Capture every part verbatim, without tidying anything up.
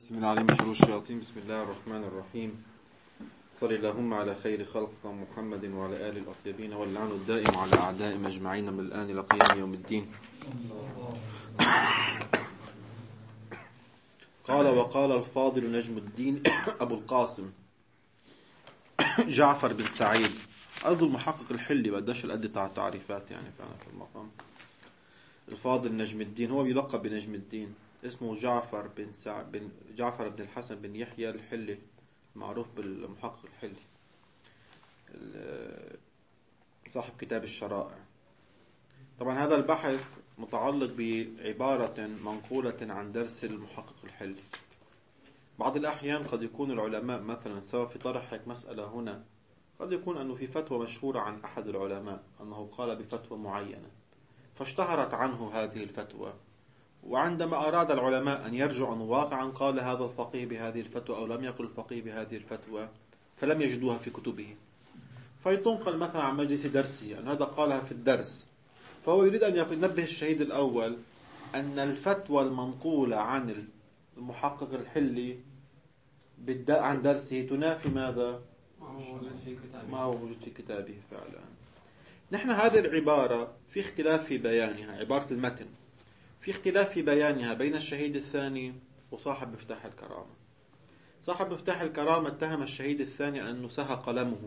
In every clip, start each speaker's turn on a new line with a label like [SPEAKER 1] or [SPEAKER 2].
[SPEAKER 1] بسم الله العليم من شرور الشياطين. بسم الله الرحمن الرحيم. صل اللهم على خير خلق محمد وعلى آله الأطيبين، واللعن الدائم على أعدائهم أجمعين من الآن إلى قيام يوم الدين. قال وقال الفاضل نجم الدين أبو القاسم جعفر بن سعيد، أرض المحقق الحلي، بداش الأدي تاع التعريفات يعني فعلا في المقام. الفاضل نجم الدين هو بيلقب بنجم الدين، اسمه جعفر بن سع... بن جعفر بن الحسن بن يحيى الحلي، معروف بالمحقق الحلي، صاحب كتاب الشرائع. طبعا هذا البحث متعلق بعبارة منقولة عن درس المحقق الحلي. بعض الأحيان قد يكون العلماء مثلا سواء في طرح مسألة هنا، قد يكون أنه في فتوى مشهورة عن أحد العلماء أنه قال بفتوى معينة فاشتهرت عنه هذه الفتوى، وعندما أراد العلماء أن يرجعوا واقعا قال هذا الفقيه بهذه الفتوى أو لم يقل الفقيه بهذه الفتوى، فلم يجدوها في كتبه، فيتنقل مثلا عن مجلس درسه أن هذا قالها في الدرس. فهو يريد أن ينبه الشهيد الأول أن الفتوى المنقولة عن المحقق الحلي عن درسه تنافي ماذا؟ ما هو موجود في كتابه فعلا. نحن هذه العبارة في اختلاف في بيانها، عبارة المتن في اختلاف في بيانها بين الشهيد الثاني وصاحب مفتاح الكرامة. صاحب مفتاح الكرامة اتهم الشهيد الثاني أنه سهى قلمه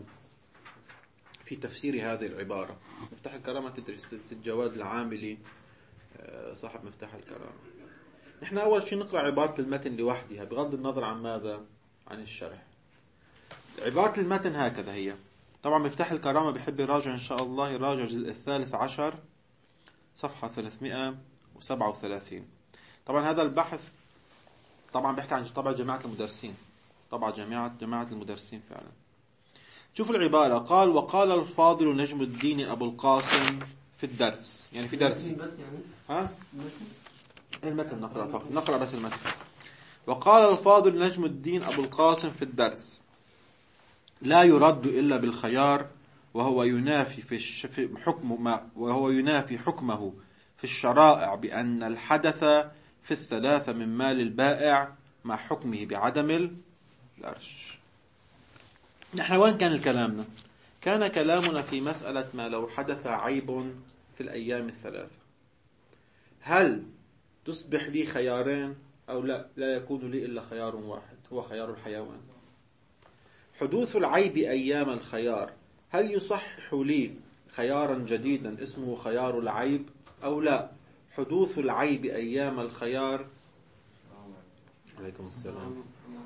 [SPEAKER 1] في تفسير هذه العبارة. مفتاح الكرامة تدرس الجواد العاملي، صاحب مفتاح الكرامة. نحن أول شيء نقرأ عبارة المتن لوحدها بغض النظر عن ماذا؟ عن الشرح. عبارة المتن هكذا هي. طبعا مفتاح الكرامة بحب يراجع إن شاء الله، يراجع الجزء الثالث عشر صفحة ثلاثمائة وسبعة وثلاثين. طبعا هذا البحث طبعا بيحكي عن طبعا جماعة المدرسين، طبعا جماعة جماعة المدرسين فعلا. شوفوا العبارة، قال وقال الفاضل نجم الدين أبو القاسم في الدرس، يعني في درسي بس يعني ها المتن نقرأ فقط، نقرأ بس المتن. وقال الفاضل نجم الدين أبو القاسم في الدرس لا يرد إلا بالخيار، وهو ينافي في, الش... في حكم ما وهو ينافي حكمه في الشرائع بأن الحدث في الثلاثة من مال البائع مع حكمه بعدم الأرش. نحن وين كان كلامنا؟ كان كلامنا في مسألة ما لو حدث عيب في الأيام الثلاثة، هل تصبح لي خيارين أو لا؟ لا يكون لي إلا خيار واحد، هو خيار الحيوان. حدوث العيب أيام الخيار هل يصحح لي خيارا جديدا اسمه خيار العيب أو لا؟ حدوث العيب أيام الخيار عليكم السلام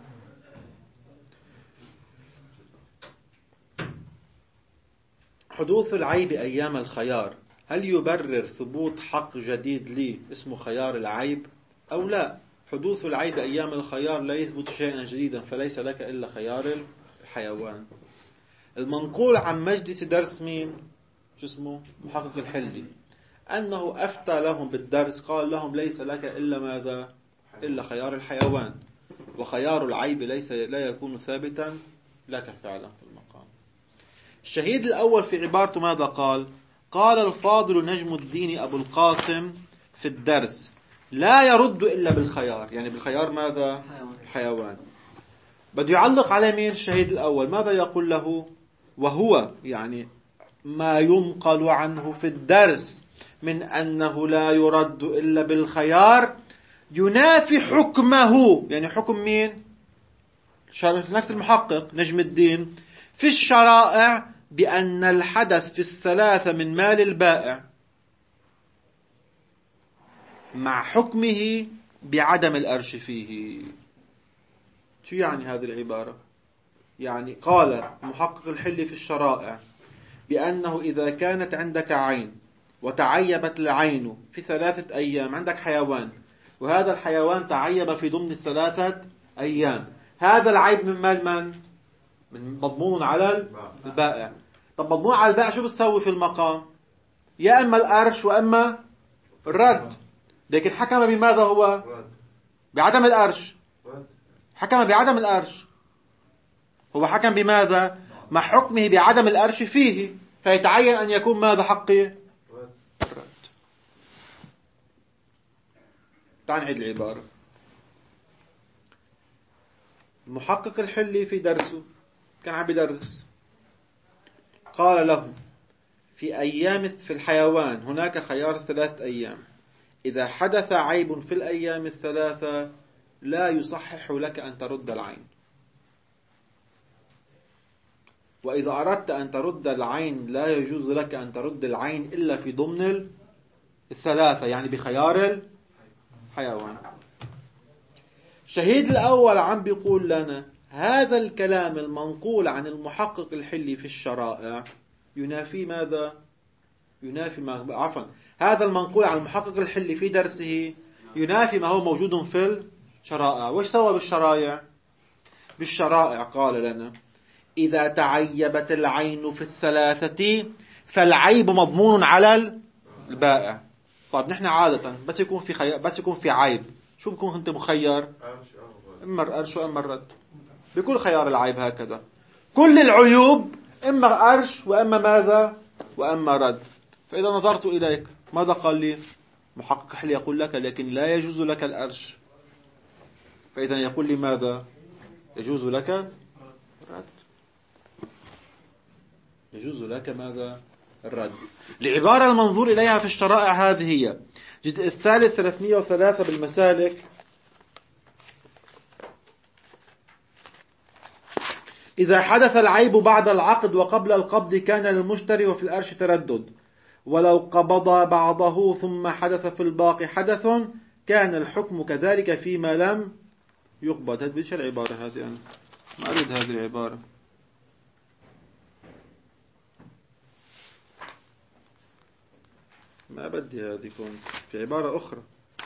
[SPEAKER 1] حدوث العيب أيام الخيار هل يبرر ثبوت حق جديد لي اسمه خيار العيب أو لا؟ حدوث العيب أيام الخيار لا يثبت شيئا جديدا فليس لك إلا خيار الحيوان. المنقول عن مجلس درس مين؟ شو اسمه؟ محقق الحلي، أنه أفتى لهم بالدرس قال لهم ليس لك إلا ماذا؟ إلا خيار الحيوان، وخيار العيب ليس لا يكون ثابتا لك فعلا في المقام. الشهيد الأول في عبارته ماذا قال؟ قال الفاضل نجم الدين أبو القاسم في الدرس لا يرد إلا بالخيار، يعني بالخيار ماذا؟ الحيوان. بده يعلق على مين الشهيد الأول؟ ماذا يقول له؟ وهو يعني ما ينقل عنه في الدرس من أنه لا يرد إلا بالخيار ينافي حكمه، يعني حكم مين؟ نفس المحقق نجم الدين في الشرائع بأن الحدث في الثلاثة من مال البائع مع حكمه بعدم الأرش فيه. شو يعني هذه العبارة؟ يعني قال محقق الحلي في الشرائع بأنه إذا كانت عندك عين وتعيبت العين في ثلاثة أيام، عندك حيوان وهذا الحيوان تعيب في ضمن الثلاثة أيام، هذا العيب من مال من؟ من مضمون على البائع. طب مضمون على البائع شو بتسوي في المقام؟ يا أما الأرش وأما الرد، لكن حكم بماذا هو؟ بعدم الأرش. حكم بعدم الأرش، هو حكم بماذا؟ مع حكمه بعدم الأرش فيه، فيتعين أن يكون ماذا حقه؟ الرد. تعال نعيد العبارة. المحقق الحلي في درسه كان عم يدرس، قال له في أيام في الحيوان هناك خيار ثلاثة أيام، إذا حدث عيب في الأيام الثلاثة لا يصحح لك أن ترد العين، وإذا أردت أن ترد العين لا يجوز لك أن ترد العين إلا في ضمن الثلاثة، يعني بخيار الحيوان. الشهيد الأول عم بيقول لنا هذا الكلام المنقول عن المحقق الحلي في الشرائع ينافي ماذا؟ ينافي ما عفوا هذا المنقول عن المحقق الحلي في درسه ينافي ما هو موجود في الشرائع. وش سوى بالشرائع؟ بالشرائع قال لنا إذا تعيبت العين في الثلاثة فالعيب مضمون على البائع. طيب نحن عادة بس يكون في خي... بس يكون في عيب شو بكون أنت مخير؟ إما الأرش وإما الرد. بكل خيار العيب هكذا، كل العيوب إما أرش وإما ماذا؟ وإما رد. فإذا نظرت إليك ماذا قال لي؟ محقق حلي يقول لك لكن لا يجوز لك الأرش، فإذا يقول لي ماذا؟ يجوز لك الرد، يجوز لك ماذا؟ الرد. العبارة المنظور إليها في الشرائع هذه هي الجزء الثالث ثلاثمئة وثلاثة بالمسالك. إذا حدث العيب بعد العقد وقبل القبض كان للمشتري وفي الأرش تردد، ولو قبض بعضه ثم حدث في الباقي حدث كان الحكم كذلك فيما لم يقبض. هذه بديش العبارة هذه، أنا ما أريد هذه العبارة. ما بدي هذه، يكون في عبارة أخرى.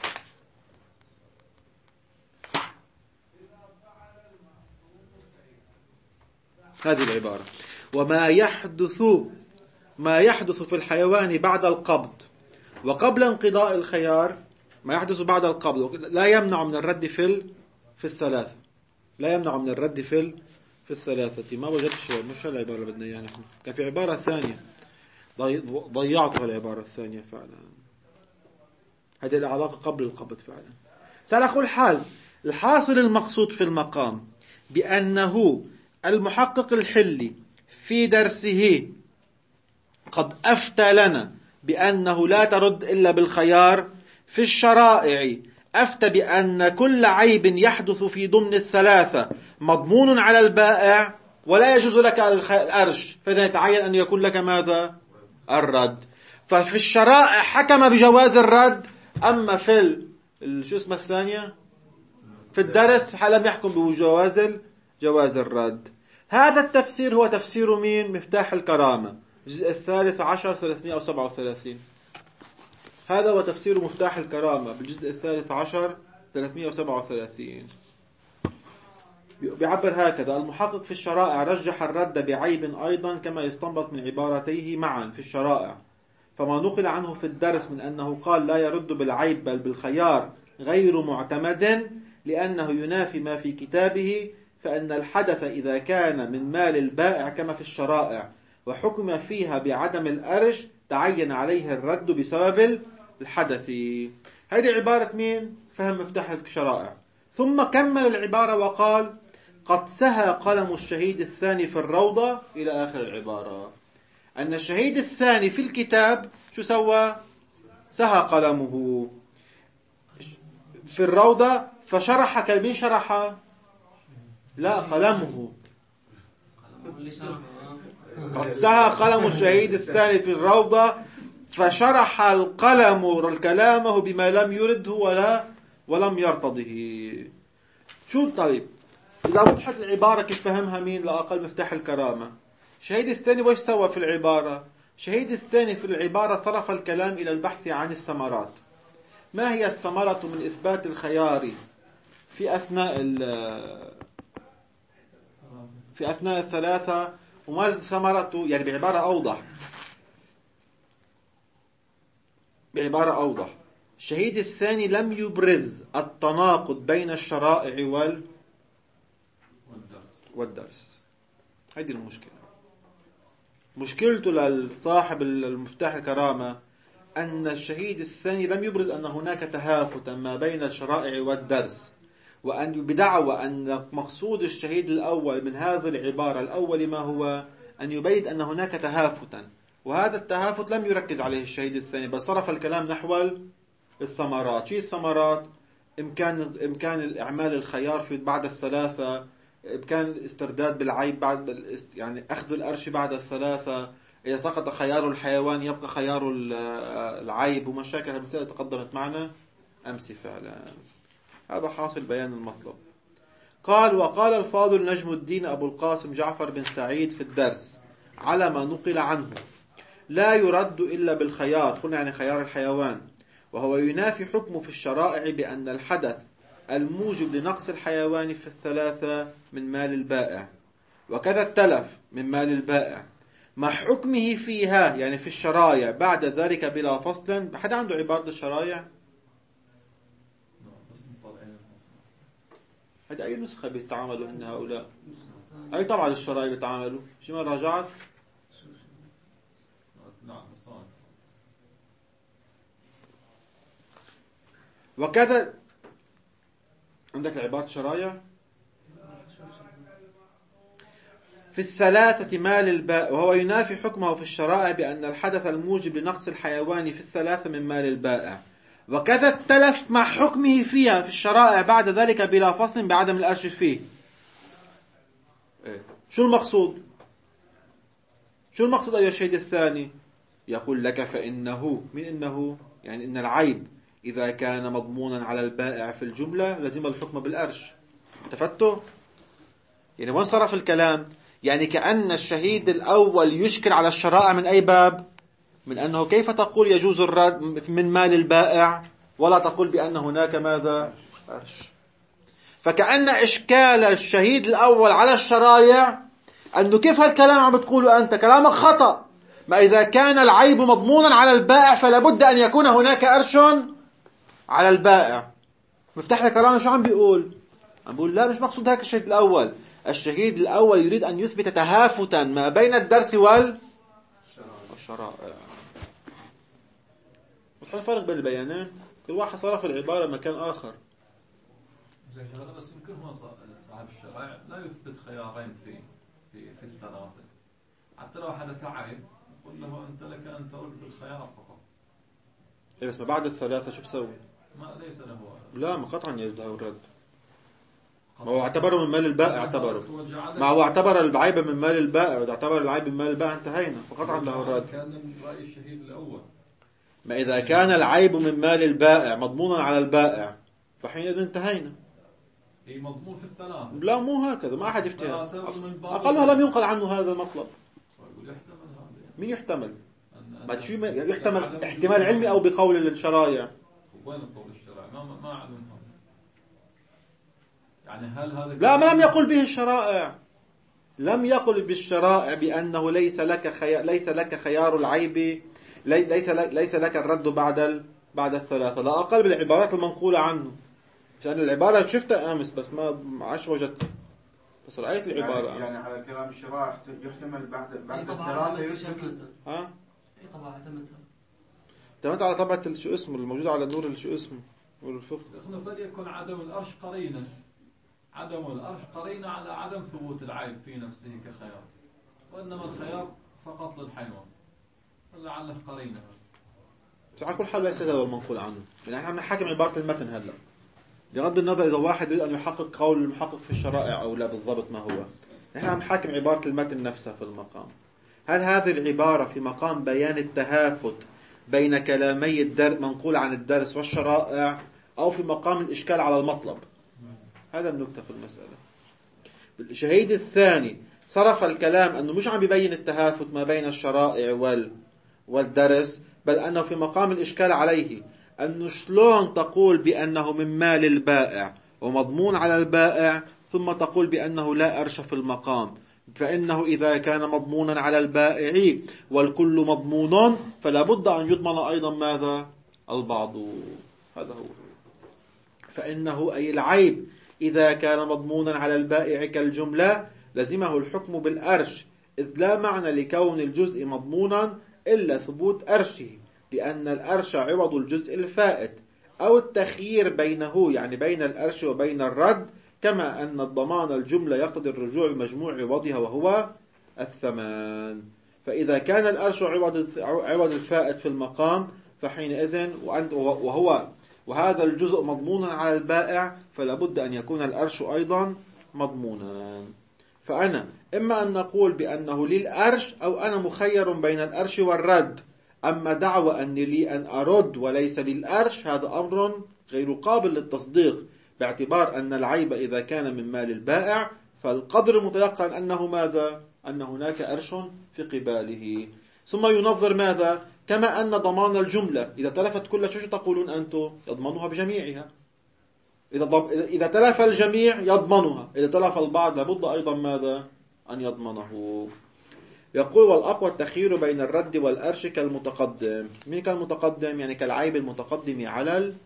[SPEAKER 1] هذه العبارة: وما يحدث ما يحدث في الحيوان بعد القبض وقبل انقضاء الخيار، ما يحدث بعد القبض لا يمنع من الرد في في الثلاثة، لا يمنع من الرد في في الثلاثة. ما وجدت شيء، مش العبارة اللي بدنا إياها نحن، كان في عبارة ثانية ضيعتها العبارة الثانية فعلا. هذه العلاقة قبل القبض فعلا. على كل حال الحاصل المقصود في المقام بأنه المحقق الحلي في درسه قد أفتى لنا بأنه لا ترد إلا بالخيار. في الشرائع أفتى بأن كل عيب يحدث في ضمن الثلاثة مضمون على البائع ولا يجوز لك الأرش، فإذا يتعين أن يكون لك ماذا؟ الرد. ففي الشرائع حكم بجواز الرد، أما في شو اسمه الثانية في الدرس لم يحكم بجواز جواز الرد. هذا التفسير هو تفسير مين؟ مفتاح الكرامة الجزء الثالث عشر ثلاثمئة وسبعة وثلاثين. هذا هو تفسير مفتاح الكرامة بالجزء الثالث عشر ثلاثمئة وسبعة وثلاثين. بيعبر هكذا: المحقق في الشرائع رجح الرد بعيب أيضا كما يستنبط من عبارتيه معا في الشرائع، فما نقل عنه في الدرس من أنه قال لا يرد بالعيب بل بالخيار غير معتمد لأنه ينافي ما في كتابه، فأن الحدث إذا كان من مال البائع كما في الشرائع وحكم فيها بعدم الأرش تعين عليه الرد بسبب الحدث. هذه عبارة مين؟ فهم مفتاح الشرائع. ثم كمل العبارة وقال: قد سهى قلم الشهيد الثاني في الروضة إلى آخر العبارة. أن الشهيد الثاني في الكتاب شو سوى؟ سهى قلمه في الروضة فشرح. كلمين شرح؟ لا، قلمه. قد سهى قلم الشهيد الثاني في الروضة فشرح القلم كلامه بما لم يرده ولا ولم يرتضه. شو طيب إذا وضحت العبارة كيف فهمها مين لأقل مفتاح الكرامة؟ الشهيد الثاني وش سوى في العبارة؟ الشهيد الثاني في العبارة صرف الكلام إلى البحث عن الثمرات. ما هي الثمرة من إثبات الخيار في أثناء في أثناء الثلاثة، وما الثمرة؟ يعني بعبارة أوضح بعبارة أوضح الشهيد الثاني لم يبرز التناقض بين الشرائع وال والدرس. هذه المشكلة. مشكلته لصاحب المفتاح الكرامة أن الشهيد الثاني لم يبرز أن هناك تهافتا ما بين الشرائع والدرس، وأن بدعوى أن مقصود الشهيد الأول من هذه العبارة الأول ما هو أن يبين أن هناك تهافتا، وهذا التهافت لم يركز عليه الشهيد الثاني، بل صرف الكلام نحو الثمرات. شيء الثمرات؟ إمكان إمكان الإعمال الخيار في بعد الثلاثة، إمكان الاسترداد بالعيب بعد، يعني أخذ الأرش بعد الثلاثة، إذا سقط خيار الحيوان يبقى خيار العيب، ومشاكل المسألة تقدمت معنا أمس فعلا. هذا حاصل بيان المطلب. قال: وقال الفاضل نجم الدين أبو القاسم جعفر بن سعيد في الدرس على ما نقل عنه: لا يرد إلا بالخيار، قلنا يعني خيار الحيوان، وهو ينافي حكمه في الشرائع بأن الحدث الموجب لنقص الحيوان في الثلاثة من مال البائع، وكذا التلف من مال البائع مع حكمه فيها، يعني في الشرائع بعد ذلك بلا فصل. حد عنده عبارة الشرائع؟ هذه أي نسخة بيتعاملوا إن هؤلاء؟ أي طبعا الشرائع بيتعاملوا؟ شو ما راجعت؟ وكذا عندك عبارة شرائع في الثلاثة مال البائع، وهو ينافي حكمه في الشرائع بأن الحدث الموجب لنقص الحيوان في الثلاثة من مال البائع، وكذا التلف مع حكمه فيها في الشرائع بعد ذلك بلا فصل بعدم الأرش فيه. شو المقصود؟ شو المقصود أيها الشهيد الثاني؟ يقول لك: فإنه من إنه يعني إن العيب إذا كان مضمونا على البائع في الجملة لزم الحكم بالأرش. تفتوا؟ يعني وين صرف الكلام؟ يعني كأن الشهيد الأول يشكل على الشرائع من أي باب؟ من أنه كيف تقول يجوز الرد من مال البائع ولا تقول بأن هناك ماذا؟ أرش. فكأن إشكال الشهيد الأول على الشرائع أنه كيف هالكلام عم بتقوله أنت؟ كلامك خطأ. ما إذا كان العيب مضمونا على البائع فلا بد أن يكون هناك أرش على البائع. مفتح لك كلامه شو عم بيقول؟ عم بيقول لا، مش مقصود هيك الشهيد الأول. الشهيد الأول يريد أن يثبت تهافتا ما بين الدرس والشرائع. وش الفرق بين البيانين؟ كل واحد صرف العبارة مكان آخر.
[SPEAKER 2] بس يمكن هو صاحب الشرائع لا يثبت خيارين في في في الثلاثة، حتى لو حدث عيب يقول له أنت لك أن ترد بالخيار فقط.
[SPEAKER 1] إيه بس ما بعد الثلاثة شو بسوي؟
[SPEAKER 2] ما ليس له.
[SPEAKER 1] لا، ما قطعا يجوز الرد. ما هو اعتبره من مال البائع، اعتبره ما هو اعتبر العيب من مال البائع، وإذا اعتبر العيب من مال البائع انتهينا، فقطعا له الرد.
[SPEAKER 2] كان من رأي الشهيد الأول.
[SPEAKER 1] ما إذا كان العيب من مال البائع مضمونا على البائع فحينئذ انتهينا.
[SPEAKER 2] هي مضمون في الثلاثة.
[SPEAKER 1] لا مو هكذا، ما أحد يفتهم. أقلها لم ينقل عنه هذا المطلب. مين يحتمل؟ ما شو يحتمل؟ احتمال علمي أو بقول الشرائع؟
[SPEAKER 2] وين قول الشرائع؟ ما ما أعلم. يعني هل هذا
[SPEAKER 1] لا، ما لم يقل به الشرائع. لم يقل بالشرائع بأنه ليس لك خيار، ليس لك خيار العيب، ليس لك ليس لك الرد بعد ال... بعد الثلاثة. لا أقل بالعبارات المنقولة عنه، لأن العبارة شفتها أمس بس ما عاش وجدتها، بس رأيت العبارة
[SPEAKER 3] يعني, يعني على كلام الشرائع يحتمل بعد بعد
[SPEAKER 4] الثلاثة
[SPEAKER 3] يثبت.
[SPEAKER 4] ها؟ أي طبعا اعتمدها.
[SPEAKER 1] اعتمدت على طبعة شو اسمه الموجود على نور شو اسمه نور الفقه.
[SPEAKER 2] فليكن عدم الأرش قرينا، عدم الأرش قرينا على عدم ثبوت العيب في نفسه كخيار، وإنما الخيار فقط للحيوان، لعله قرينا.
[SPEAKER 1] بس على كل حال ليس هذا المنقول عنه، يعني احنا عم نحاكم عبارة المتن هلا، بغض النظر إذا واحد يريد أن يحقق قول المحقق في الشرائع أو لا بالضبط ما هو. نحن عم نحاكم عبارة المتن نفسها في المقام. هل هذه العبارة في مقام بيان التهافت بين كلامي الدرس منقول عن الدرس والشرائع، أو في مقام الإشكال على المطلب؟ هذا النكتة في المسألة. الشهيد الثاني صرف الكلام أنه مش عم بيبين التهافت ما بين الشرائع وال والدرس، بل أنه في مقام الإشكال عليه، أنه شلون تقول بأنه من مال البائع ومضمون على البائع ثم تقول بأنه لا أرش في المقام، فإنه إذا كان مضمونا على البائع والكل مضمون فلا بد أن يضمن أيضا ماذا؟ البعض. هذا هو. فإنه أي العيب إذا كان مضمونا على البائع كالجملة لزمه الحكم بالأرش، إذ لا معنى لكون الجزء مضمونا إلا ثبوت أرشه، لأن الأرش عوض الجزء الفائت، أو التخيير بينه يعني بين الأرش وبين الرد، كما أن الضمان الجملة يقتضي الرجوع بمجموع عوضها وهو الثمان. فإذا كان الأرش عوض عوض الفائت في المقام فحينئذ وأنت وهو وهذا الجزء مضمونا على البائع، فلا بد أن يكون الأرش أيضا مضمونا. فأنا إما أن نقول بأنه لي الأرش أو أنا مخير بين الأرش والرد. أما دعوى أن لي أن أرد وليس لي الأرش هذا أمر غير قابل للتصديق، باعتبار أن العيب إذا كان من مال البائع فالقدر المتيقن أنه ماذا؟ أن هناك أرش في قباله. ثم ينظر ماذا؟ كما أن ضمان الجملة إذا تلفت كل شيء تقولون أنتم يضمنها بجميعها. إذا ضم... إذا تلف الجميع يضمنها، إذا تلف البعض لابد أيضا ماذا؟ أن يضمنه. يقول والأقوى التخيير بين الرد والأرش كالمتقدم. من كالمتقدم؟ يعني كالعيب المتقدم على ال...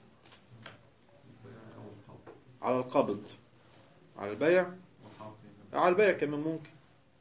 [SPEAKER 1] على القبض، على البيع، على البيع كمان ممكن،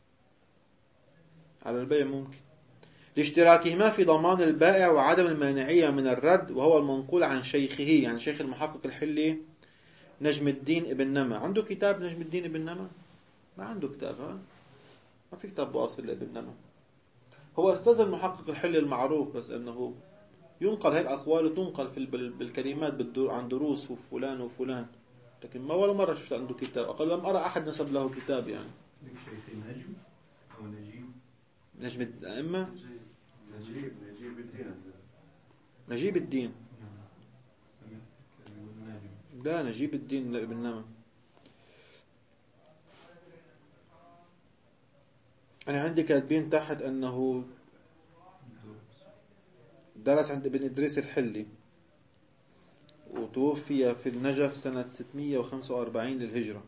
[SPEAKER 1] على البيع ممكن، لاشتراكهما في ضمان البائع وعدم المانعية من الرد، وهو المنقول عن شيخه يعني شيخ المحقق الحلي نجم الدين ابن نما. عنده كتاب نجم الدين ابن نما؟ ما عنده كتاب، ها؟ ما في كتاب واصل لابن نما. هو أستاذ المحقق الحلي المعروف، بس أنه ينقل هيك أقواله تنقل في بالكلمات عن دروس وفلان وفلان، لكن ما ولا مرة شفت عنده كتاب. أقل لم أرى أحد نسب له كتاب يعني.
[SPEAKER 3] شيخ نجم أو نجيب؟
[SPEAKER 1] نجم الأئمة؟
[SPEAKER 3] نجيب نجيب الدين.
[SPEAKER 1] نجيب الدين. لا، نجيب الدين ابن نما. أنا عندي كاتبين تحت أنه درس عند ابن إدريس الحلي وتوفي في النجف سنة ستمائة وخمسة وأربعين للهجرة.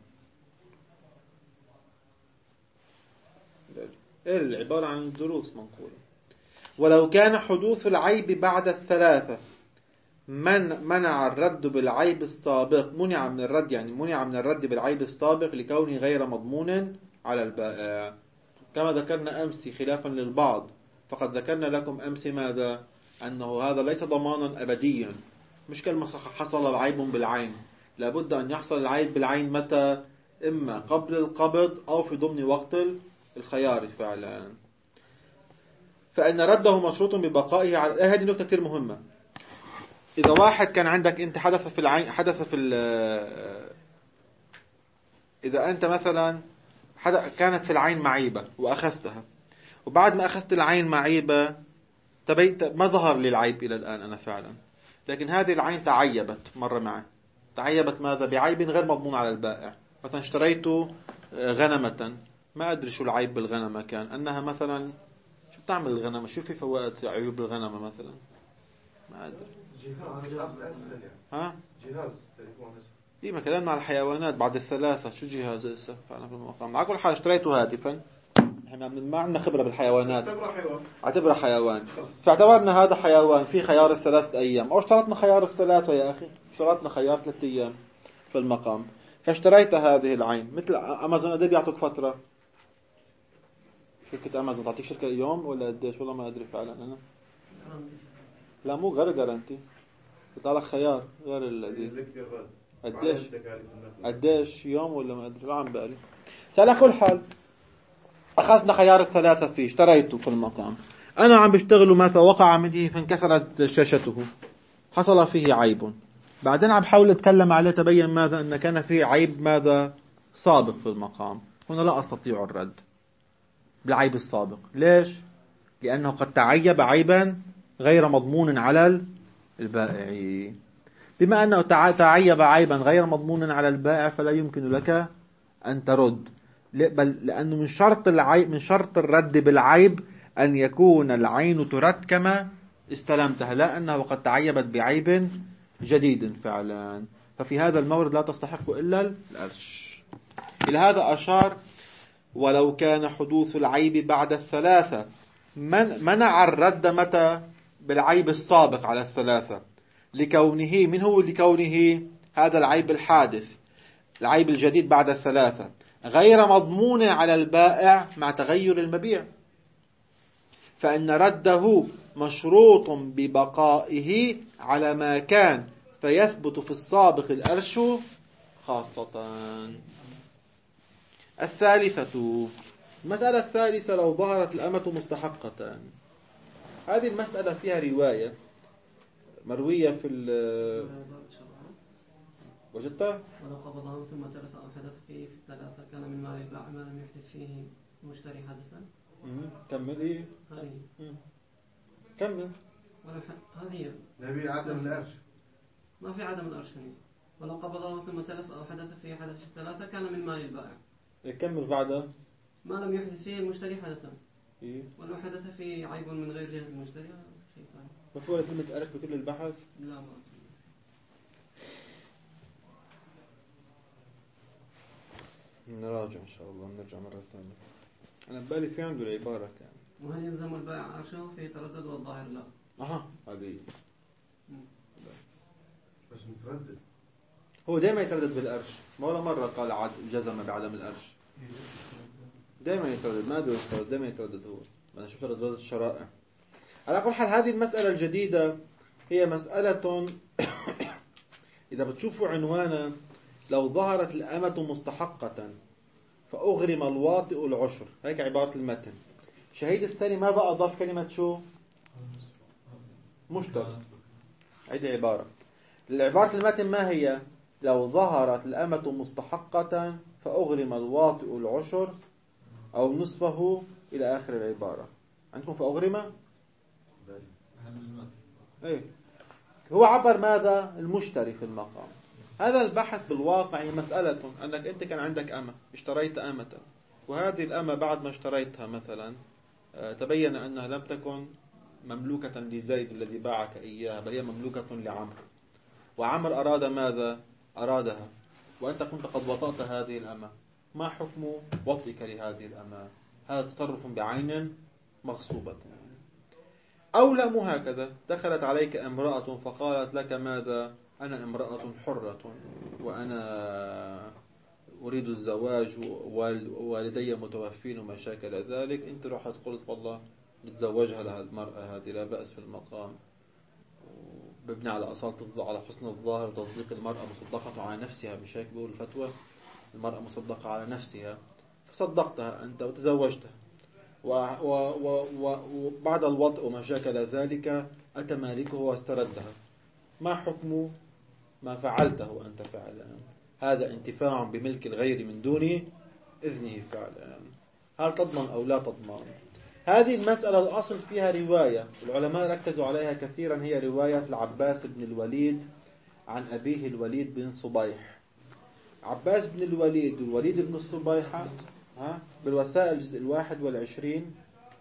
[SPEAKER 1] إيه العبارة عن الدروس منقولة. ولو كان حدوث العيب بعد الثلاثة من منع الرد بالعيب السابق، منع من الرد يعني منع من الرد بالعيب السابق لكونه غير مضمون على البائع، كما ذكرنا أمس خلافا للبعض. فقد ذكرنا لكم أمس ماذا؟ أنه هذا ليس ضمانا أبديا، مش كلمة حصل عيب بالعين، لابد أن يحصل العيب بالعين متى؟ إما قبل القبض أو في ضمن وقت الخيار فعلا. فإن رده مشروط ببقائه على هذه نقطة كثير مهمة. إذا واحد كان عندك أنت حدث في العين حدث في إذا أنت مثلا كانت في العين معيبة وأخذتها، وبعد ما أخذت العين معيبة تبيت ما ظهر لي العيب إلى الآن أنا فعلا، لكن هذه العين تعيبت مرة معي. تعيبت ماذا؟ بعيب غير مضمون على البائع. مثلا اشتريت غنمة، ما أدري شو العيب بالغنمة، كان أنها مثلا شو بتعمل الغنمة، شو في فوائد عيوب الغنمة مثلا، ما أدري.
[SPEAKER 3] جهاز
[SPEAKER 1] ها؟
[SPEAKER 3] جهاز تليفون.
[SPEAKER 1] دي ما كلامنا على الحيوانات بعد الثلاثة، شو جهاز هسه فعلا في المقام. على كل حال اشتريته هاتفا، احنا ما عندنا خبرة بالحيوانات،
[SPEAKER 3] اعتبره حيوان،
[SPEAKER 1] اعتبره حيوان، فاعتبرنا هذا حيوان في خيار الثلاثة أيام، أو اشترطنا خيار الثلاثة يا أخي، اشترطنا خيار ثلاثة أيام في المقام، فاشتريت هذه العين. مثل أمازون قد بيعطوك فترة؟ شركة أمازون تعطيك شركة اليوم ولا قديش؟ والله ما أدري فعلا أنا. لا مو غير جارنتي، بيطلع خيار غير الذي قديش قديش يوم ولا ما أدري، لا عم بالي. على كل حال أخذنا خيار الثلاثة فيه، اشتريته في المقام، أنا عم بشتغل ماذا وقع منه فانكسرت شاشته، حصل فيه عيب، بعدين عم بحاول أتكلم عليه تبين ماذا؟ أن كان فيه عيب ماذا؟ سابق في المقام. هنا لا أستطيع الرد بالعيب السابق. ليش؟ لأنه قد تعيب عيبا غير مضمون على البائع. بما أنه تعيب عيبا غير مضمون على البائع فلا يمكن لك أن ترد، بل لأنه من شرط العيب من شرط الرد بالعيب أن يكون العين ترد كما استلمتها، لا أنه قد تعيبت بعيب جديد فعلا، ففي هذا المورد لا تستحق إلا الأرش. إلى هذا أشار. ولو كان حدوث العيب بعد الثلاثة من منع الرد متى؟ بالعيب السابق على الثلاثة، لكونه من هو لكونه هذا العيب الحادث، العيب الجديد بعد الثلاثة غير مضمون على البائع مع تغير المبيع، فإن رده مشروط ببقائه على ما كان فيثبت في السابق الأرش خاصة. الثالثة، المسألة الثالثة لو ظهرت الأمة مستحقة. هذه المسألة فيها رواية مروية في وجدتها.
[SPEAKER 4] ولو قبضه ثم تلف أو حدث فيه في الثلاثة كان من مال الباع ما لم يحدث فيه المشتري حدثا.
[SPEAKER 1] كمل. إيه
[SPEAKER 4] هذه
[SPEAKER 1] كمل.
[SPEAKER 4] ولو ح... هذه
[SPEAKER 3] نبي عدم الأرش.
[SPEAKER 4] ما في عدم الأرش هنا. ولو قبضه ثم تلف أو حدث فيه حدث في الثلاثة كان من مال البائع.
[SPEAKER 1] كمل بعدها.
[SPEAKER 4] ما لم يحدث فيه المشتري حدثا.
[SPEAKER 1] إيه؟
[SPEAKER 4] ولو حدث فيه عيب من غير جهة المشتري شيء ثاني.
[SPEAKER 1] مفهوم كلمة أرش بكل البحث؟
[SPEAKER 4] لا ما
[SPEAKER 1] نراجع إن شاء الله، نرجع مرة ثانية. أنا ببالي في عنده العبارة كان.
[SPEAKER 4] وهل يلزم البائع أرشه فيه تردد والظاهر لا.
[SPEAKER 1] أها هذه.
[SPEAKER 3] بس متردد.
[SPEAKER 1] هو دائما يتردد بالأرش، ما ولا مرة قال عد جزم بعدم الأرش. دائما يتردد، ما أدري السبب، دائما يتردد هو. أنا شوف ردود الشرائع. على كل حال هذه المسألة الجديدة هي مسألة إذا بتشوفوا عنوانا لو ظهرت الأمة مستحقة فأغرم الواطئ العشر، هيك عبارة المتن. شهيد الثاني ماذا أضاف كلمة شو؟ مشترك. عيد العبارة. العبارة المتن ما هي؟ لو ظهرت الأمة مستحقة فأغرم الواطئ العشر أو نصفه إلى آخر العبارة. عندكم فأغرم؟ إيه؟ هو عبر ماذا؟ المشتري في المقام. هذا البحث بالواقع هي مسألة أنك أنت كان عندك أمة، اشتريت أمة، وهذه الأمة بعد ما اشتريتها مثلا تبين أنها لم تكن مملوكة لزيد الذي باعك إياها، بل هي مملوكة لعمر، وعمر أراد ماذا؟ أرادها، وأنت كنت قد وطأت هذه الأمة. ما حكم وطئك لهذه الأمة؟ هذا تصرف بعين مغصوبة. أو لم هكذا، دخلت عليك امرأة فقالت لك ماذا؟ أنا امرأة حرة وأنا أريد الزواج ووالدي متوفين وما شاكل ذلك. أنت رحت قلت والله نتزوجها لها المرأة هذه، لا بأس في المقام، ببني على أصالة على حسن الظاهر وتصديق المرأة مصدقة على نفسها، مش هيك بيقول الفتوى؟ المرأة مصدقة على نفسها، فصدقتها أنت وتزوجتها، وبعد الوطء وما شاكل ذلك أتى مالكه واستردها. ما حكم ما فعلته أنت فعلا؟ هذا انتفاع بملك الغير من دون إذنه فعلا. هل تضمن أو لا تضمن؟ هذه المسألة الأصل فيها رواية العلماء ركزوا عليها كثيرا، هي رواية العباس بن الوليد عن أبيه الوليد بن صبيح. عباس بن الوليد والوليد بن الصبيحة ها بالوسائل الجزء الواحد والعشرين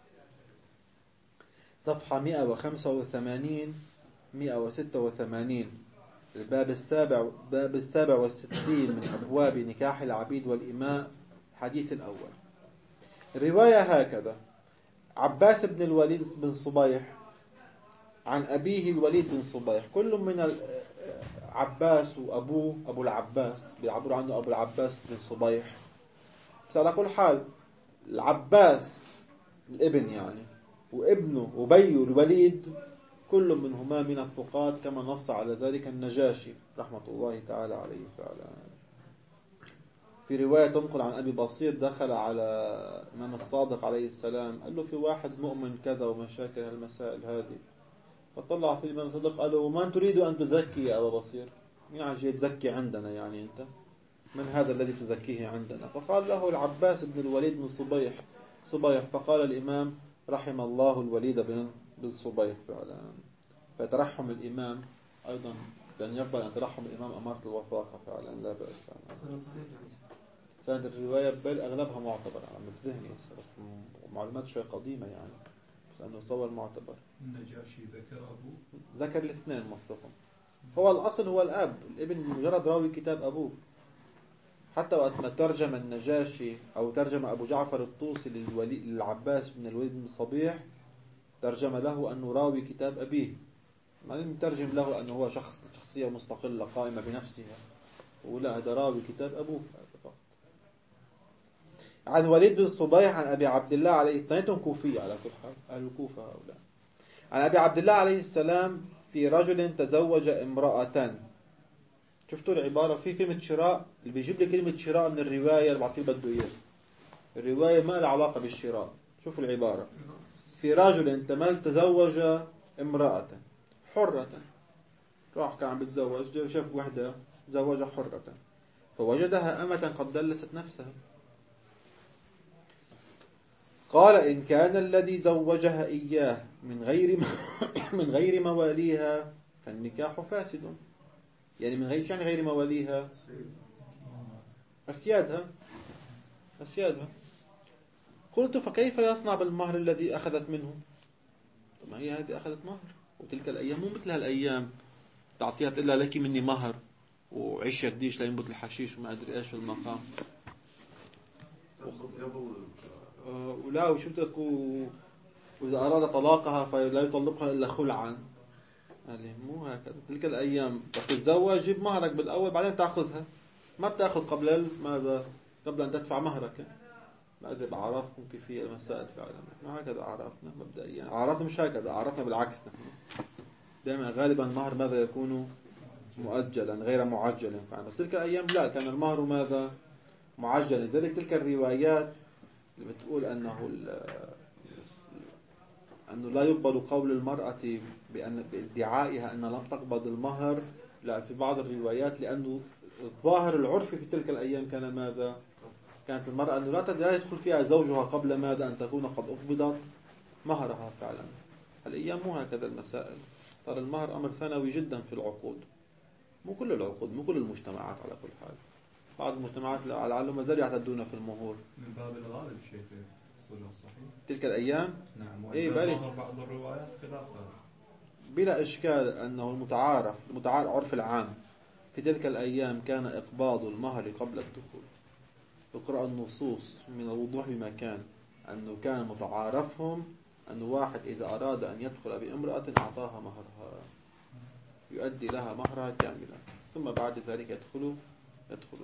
[SPEAKER 1] صفحة مئة وخمسة وثمانين مئة وستة وثمانين، الباب السابع باب السابع والستين من أبواب نكاح العبيد والإماء، الحديث الأول. الرواية هكذا: عباس بن الوليد بن صبيح عن أبيه الوليد بن صبيح. كل من عباس وأبوه أبو العباس، بيعبروا عنه أبو العباس بن صبيح. بس على كل حال العباس الابن يعني وابنه أبي الوليد كل منهما من الثقات، كما نص على ذلك النجاشي رحمة الله تعالى عليه فعلا. في رواية تنقل عن أبي بصير دخل على الإمام الصادق عليه السلام قال له في واحد مؤمن كذا ومشاكل المسائل هذه، فطلع في الإمام الصادق قال له ما تريد أن تزكي يا أبا بصير؟ يعني جاي تزكي عندنا يعني أنت من هذا الذي تزكيه عندنا؟ فقال له العباس بن الوليد بن صبيح صبيح فقال الإمام رحم الله الوليد بن بالصبيح فعلا. فترحم الإمام أيضا لأن يقبل أن ترحم الإمام أمارة الوثاقة فعلا، لا بأس فعلا. سند الرواية بل أغلبها معتبر على متذهني معلومات شوي قديمة يعني، بس أنه صور معتبر.
[SPEAKER 5] النجاشي ذكر أبوه؟
[SPEAKER 1] ذكر الاثنين موثقهم. فهو الأصل هو الأب، الابن مجرد راوي كتاب أبوه. حتى وقت ما ترجم النجاشي أو ترجم أبو جعفر الطوسي للولي للعباس بن الوليد بن صبيح ترجم له أنه راوي كتاب أبيه، ما ترجم له أنه هو شخص شخصية مستقلة قائمة بنفسها، ولا هذا راوي كتاب أبوه فقط. عن وليد بن صبيح عن أبي عبد الله عليه السلام، كوفي على كل حال أهل الكوفة هؤلاء. عن أبي عبد الله عليه السلام في رجل تزوج امرأة شفتوا العبارة في كلمة شراء، اللي بيجيب لي كلمة شراء من الرواية اللي بعطيه بده إياه. الرواية ما لها علاقة بالشراء. شوفوا العبارة: في رجل تمل تزوج امرأة حرة. راح كان عم بتزوج، شاف وحدة تزوج حرة فوجدها أمة قد دلست نفسها. قال إن كان الذي زوجها إياه من غير من غير مواليها فالنكاح فاسد. يعني من غير يعني غير مواليها أسيادها أسيادها. قلت فكيف يصنع بالمهر الذي أخذت منه؟ طب ما هي هذه أخذت مهر، وتلك الأيام مو مثل هالأيام تعطيها تقول لها لك مني مهر وعيش يديش لينبت الحشيش وما أدري إيش في المقام. ولا وشو بدك و... وإذا أراد طلاقها فلا يطلقها إلا خلعا. قال لي مو هكذا. تلك الأيام تتزوج جيب مهرك بالأول بعدين تأخذها، ما بتأخذ قبل ماذا؟ قبل أن تدفع مهرك. ما أدري بعرفكم كيف هي المسائل فعلا. ما هكذا عرفنا مبدئيا. عرفنا مش هكذا، عرفنا بالعكس. دائما غالبا المهر ماذا يكون مؤجلا غير معجلا. بس تلك الأيام لا، كان المهر ماذا؟ معجلا. لذلك تلك الروايات اللي بتقول أنه أنه لا يقبل قول المرأة بأن بادعائها أن لم تقبض المهر، لا، في بعض الروايات لأنه الظاهر العرفي في تلك الأيام كان ماذا؟ كانت المرأة أنه لا يدخل فيها زوجها قبل ماذا؟ أن تكون قد أقبضت مهرها فعلا. الأيام مو هكذا المسائل. صار المهر أمر ثانوي جدا في العقود. مو كل العقود، مو كل المجتمعات على كل حال. بعض المجتمعات لعله ما زالوا يعتدون في المهور.
[SPEAKER 5] من باب الغالب شيء صدق صحيح.
[SPEAKER 1] تلك الأيام
[SPEAKER 5] نعم.
[SPEAKER 1] إيه بالي
[SPEAKER 5] بعض الروايات خلافها.
[SPEAKER 1] بلا إشكال أنه المتعارف المتعارف عرف العام في تلك الأيام كان إقباض المهر قبل الدخول. اقرأ النصوص من الوضوح بمكان أنه كان متعارفهم أن واحد إذا أراد أن يدخل بامرأة أعطاها مهرها، يؤدي لها مهرها كاملا، ثم بعد ذلك يدخل يدخل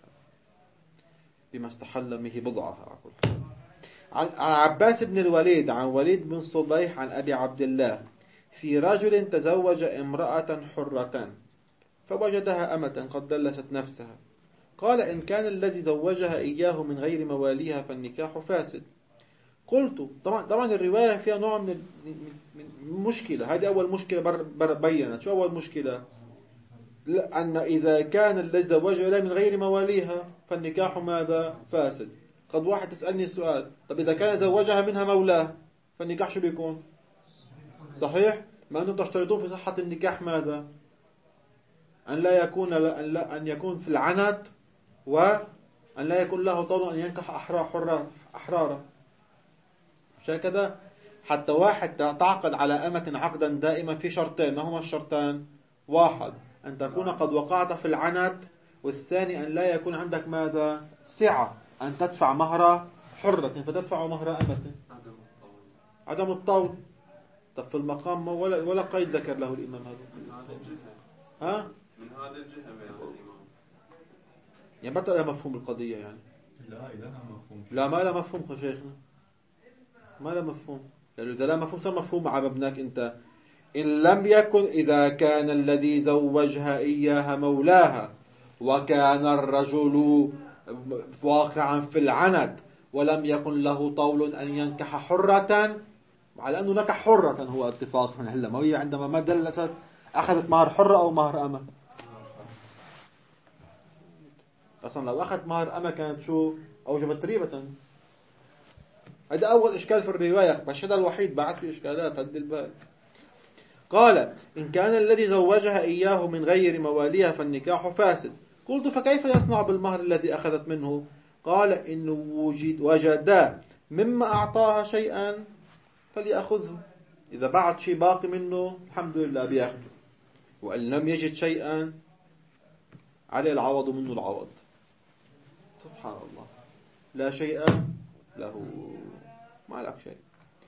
[SPEAKER 1] بما استحل به بضعها. عن عباس بن الوليد عن وليد بن صبيح عن أبي عبد الله في رجل تزوج امرأة حرة فوجدها أمة قد دلست نفسها. قال إن كان الذي زوجها إياه من غير مواليها فالنكاح فاسد. قلت طبعا طبعا الرواية فيها نوع من المشكلة. هذه أول مشكلة بينت. شو أول مشكلة؟ أن إذا كان الذي زوجها إليه من غير مواليها فالنكاح ماذا؟ فاسد. قد واحد تسألني سؤال: طب إذا كان زوجها منها مولاه فالنكاح شو بيكون؟ صحيح؟ ما أنتم تشترطون في صحة النكاح ماذا؟ أن لا يكون أن, لا أن يكون في العنت، وأن لا يكون له طول أن ينكح أحرار حرار أحرارا. مش هكذا؟ حتى واحد تعقد على أمة عقدا دائما في شرطين. ما هما الشرطان؟ واحد أن تكون قد وقعت في العنت، والثاني أن لا يكون عندك ماذا؟ سعة أن تدفع مهر حرة فتدفع مهر أمة. عدم الطول. طب في المقام ولا ولا قيد ذكر له الإمام هذا.
[SPEAKER 6] من هذا الجهة.
[SPEAKER 1] ها؟
[SPEAKER 6] من هذا الجهة بيان الإمام.
[SPEAKER 1] يعني ما لها مفهوم القضية يعني.
[SPEAKER 5] لا لها مفهوم.
[SPEAKER 1] لا ما لها مفهوم شيخنا. ما لها مفهوم. لأنه إذا لا مفهوم صار مفهوم مع مبناك أنت. إن لم يكن إذا كان الذي زوجها إياها مولاها وكان الرجل واقعا في العنت ولم يكن له طول أن ينكح حرة، على أنه نكح حرة هو اتفاق من هلا. ما هي عندما ما دلست أخذت مهر حرة أو مهر أمة. أصلا لو أخذت مهر أمة كانت شو؟ أوجبت ريبة. هذا أول إشكال في الرواية، بس هذا الوحيد. بعد في إشكالات هد البال. قال إن كان الذي زوجها إياه من غير مواليها فالنكاح فاسد. قلت فكيف يصنع بالمهر الذي أخذت منه؟ قال إن وجد وجدا مما أعطاها شيئا فليأخذه. إذا بعد شيء باقي منه الحمد لله بيأخذه، وإن لم يجد شيئا عليه العوض منه العوض. سبحان الله. لا شيء له، ما لك شيء.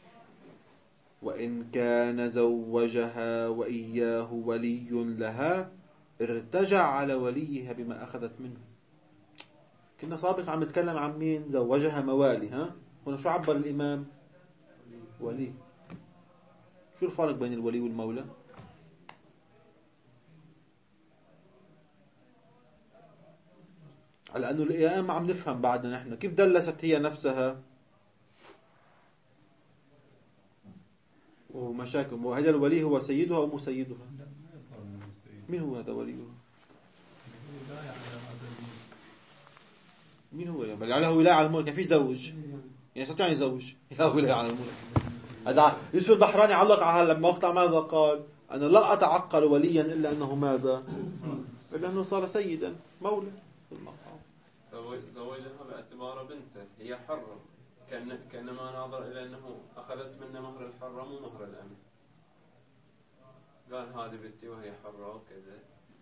[SPEAKER 1] وإن كان زوجها وإياه ولي لها ارتجع على وليها بما أخذت منه. كنا سابقا عم نتكلم عن مين؟ زوجها موالي. ها هنا شو عبر الإمام؟ ولي. شو الفرق بين الولي والمولى؟ لأنه الآن ما عم نفهم بعدنا نحن كيف دلست هي نفسها ومشاكل. وهذا الولي هو سيدها أو مو سيدها؟
[SPEAKER 5] لا ما يظهر منه سيد.
[SPEAKER 1] مين هو هذا وليه؟
[SPEAKER 5] ولاية على هذا الملك.
[SPEAKER 1] مين هو يعني؟ له ولاية على الملك. في زوج يعني يستطيع يزوج له ولاية على الملك. هذا يوسف البحراني علق على هذا لما وقت ماذا قال؟ أنا لا أتعقل وليا إلا أنه ماذا؟ إلا أنه صار سيدا مولى في المقام.
[SPEAKER 6] زوجها باعتبار بنته هي حرة، كأن كأنما ناظر إلى أنه أخذت منه مهر الحرة مو مهر الأمة. قال هذه بنتي وهي حرة وكذا.